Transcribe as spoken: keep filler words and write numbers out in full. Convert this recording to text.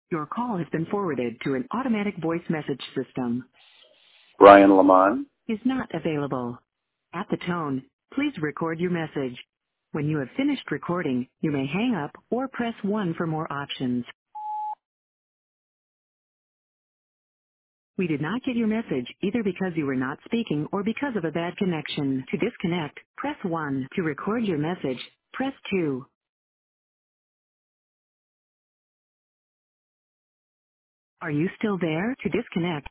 Your call has been forwarded to an automatic voice message system. Brian Lamont. Is not available. At the tone, please record your message. When you have finished recording, you may hang up or press one for more options. We did not get your message either because you were not speaking or because of a bad connection. To disconnect, press one. To record your message, press two. Are you still there? To disconnect,